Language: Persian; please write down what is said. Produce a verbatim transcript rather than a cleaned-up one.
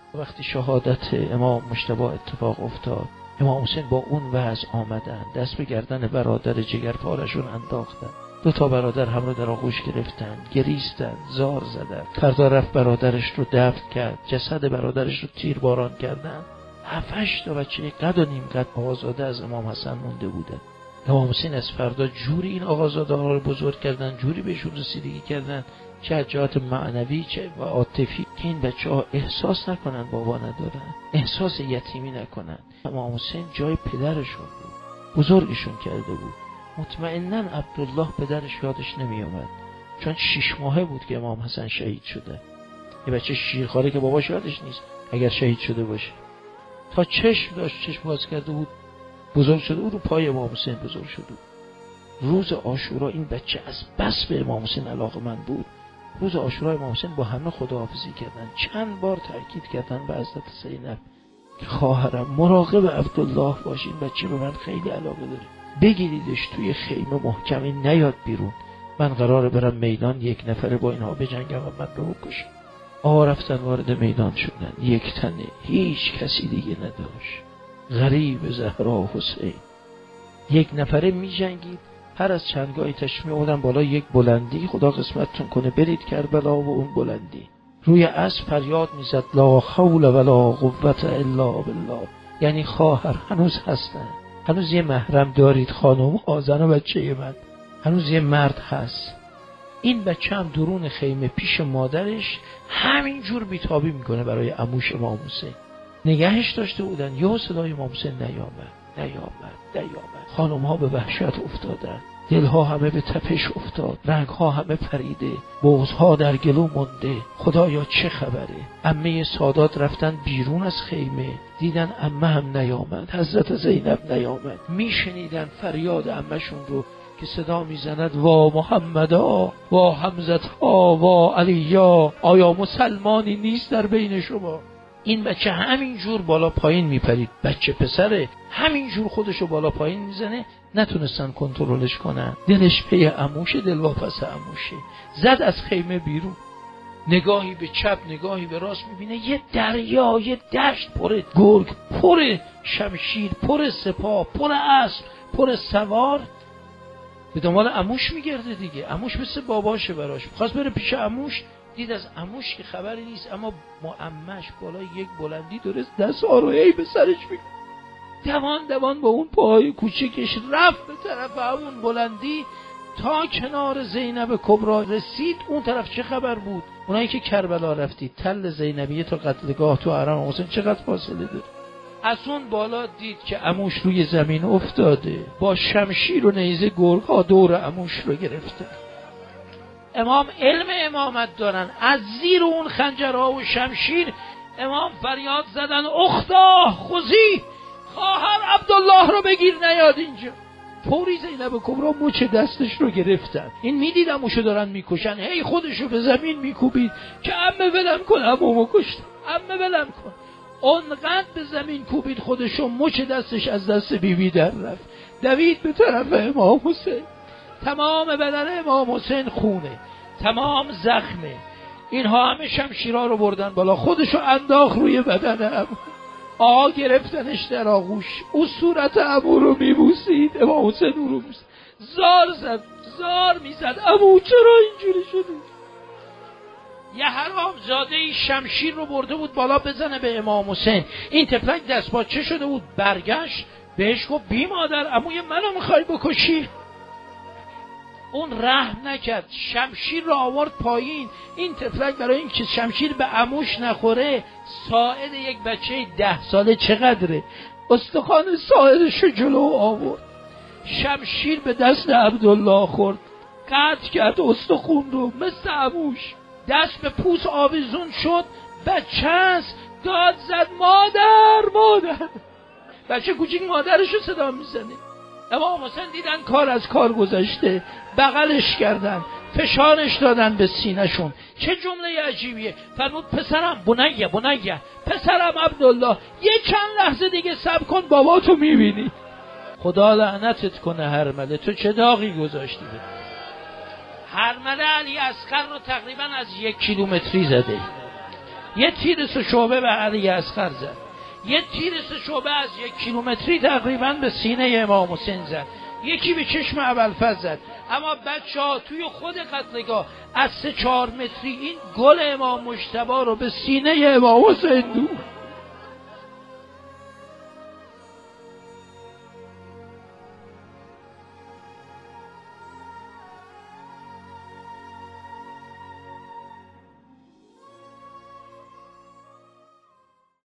وقتی شهادت امام مجتبی اتفاق افتاد، امام حسین با اون وضع آمدن، دست به گردن برادر جگر پارشون انداختن، دو تا برادر هم رو در آغوش گرفتن، گریستن، زار زدن. فردا رفت برادرش رو دفن کرد، جسد برادرش رو تیرباران کردن. هفتش تا بچه قد و نیم قد آقازاده از امام حسن مونده بودن. امام حسین از فردا جوری این آقازاده ها رو بزرگ کردن، جوری بهشون رسیدگی کردن، چه از جهات معنوی چه و عاطفی، که این بچه ها احساس نکنن بابا ندارن، احساس یتیمی نکنن. امام حسین جای پدرشون بود، بزرگشون کرده بود. مطمئناً عبدالله پدرش یادش نمی اومد، چون شش ماهه بود که امام حسن شهید شده. یه بچه شیرخواره که باباش یادش نیست اگر شهید شده باشه. تا چشم داشت، چشم باز کرده بود، بزرگ شده بود، رو پای امام حسین بزرگ شده بود. روز عاشورا این بچه از بس به امام حسین علاقه‌مند بود. روز عاشورا امام حسین با همه خداحافظی کردن، چند بار تاکید کردن به حضرت زینب که خواهرم مراقب عبدالله باشین، بچه به من خیلی علاقه داره، بگیریدش توی خیمه محکمی نیاد بیرون، من قراره برم میدان، یک نفره با اینها بجنگم و من رو بکشم. آقا رفتن وارد میدان شدن، یک تنه، هیچ کسی دیگه نداشت، غریب زهرا حسین یک نفره می جنگید. هر از چندگاهی تشریف می آوردن بالا یک بلندی، خدا قسمتتون کنه برید کربلا و اون بلندی. روی اسب فریاد می زد لا حول ولا قوت الا بالله، یعنی خواهر هنوز هستن، هنوز یه محرم دارید خانم ها، زن و بچه من، هنوز یه مرد هست. این بچه هم درون خیمه پیش مادرش همین جور بیتابی میکنه برای عموش امام حسین. نگهش داشته بودن، یه صدای امام حسین نیامد نیامد نیامد. خانم ها به وحشت افتادن، دلها همه به تپش افتاد، رنگ ها همه پریده، بغض ها در گلو مونده. خدایا چه خبره؟ عمه سادات رفتن بیرون از خیمه، دیدن عمه هم نیامد، حضرت زینب نیامد. میشنیدن فریاد عمهشون رو که صدا میزند وا محمدا وا حمزتا وا علیا، آیا مسلمانی نیست در بین شما؟ این بچه همین جور بالا پایین میپرید، بچه پسره همین جور خودشو بالا پایین میزنه، نتونستن کنترلش کنن. دلش پی عموشه، دلواپس عموشه. زد از خیمه بیرون، نگاهی به چپ نگاهی به راست میبینه یه دریا، یه دشت پر گرگ، پر شمشیر، پر سپاه، پر اسب، پر سوار. به دنبال عموش میگرده دیگه. عموش مثل باباشه براش، خواست بره پیش عموش، دید از عموش که خبری نیست، اما معمش بالا یک بلندی درست دست آروهی به سرش میگه، دوان دوان با اون پاهای کوچکش رفت به طرف همون بلندی تا کنار زینب کبرا رسید. اون طرف چه خبر بود؟ اونایی که کربلا رفتید، تل زینبیه تا قتلگاه تو حرم حسین چقدر فاصله داره؟ از اون بالا دید که عموش روی زمین افتاده، با شمشیر و نیزه گرگ‌ها دور عموش رو گرفته. امام علم امامت دارن، از زیر اون خنجرها و شمشیر امام فریاد زدن اختا خوزی، خواهر عبدالله رو بگیر نیاد اینجا. فوری زینب کبرا مچ دستش رو گرفتن. این میدید عموشو دارن میکشن، هی خودشو به زمین میکوبید که عمه ولم کن، عمومو کشتم، عمه ولم کن. اونقدر به زمین کوبید خودشو، مچ دستش از دست بیبی در رفت، دوید به طرف امام حسین. تمام بدن امام حسین خونه، تمام زخمه. اینها همه شمشیرها رو بردن بالا، خودشو انداخت روی بدنم. آقا گرفتنش در آغوش، او صورت عمو رو میبوسید، امام حسین او رو میبوسید، زار زد زار میزد عمو چرا اینجوری شده؟ یه حرام زاده شمشیر رو برده بود بالا بزنه به امام حسین. این تفلک دست باچه شده بود، برگشت بهش گفت بی مادر عموی منو میخوای بکشی؟ اون رحم نکرد، شمشیر رو آورد پایین. این تفلک برای این که شمشیر به عموش نخوره، ساعد یک بچه ده ساله چقدره، استخوان ساعدش رو جلو آورد، شمشیر به دست عبدالله خورد، قطع کرد استخون رو مثل عموش. دست به پوست آویزون شد، بچه هست، داد زد مادر مادر. بچه کوچیک مادرش رو صدا میزنه. امام حسین دیدن کار از کار گذشته، بغلش کردن، فشارش دادن به سینه‌شون. چه جمله عجیبیه، فرمود پسرم بنیه بنیه، پسرم عبدالله یه چند لحظه دیگه صبر کن باباتو میبینی. خدا لعنتت کنه هرمله، تو چه داغی گذاشتی؟ هرمله علی اصغر رو تقریبا از یک کیلومتری زده، یه تیر سه شعبه به علی اصغر زد، یه تیر سه شعبه از یک کیلومتری تقریبا به سینه امام حسین زد، یکی به چشم ابوالفضل زد. اما بچه‌ها توی خود قتلگاه از سه چهار متری این گل امام مجتبی رو به سینه امام حسین دوخت.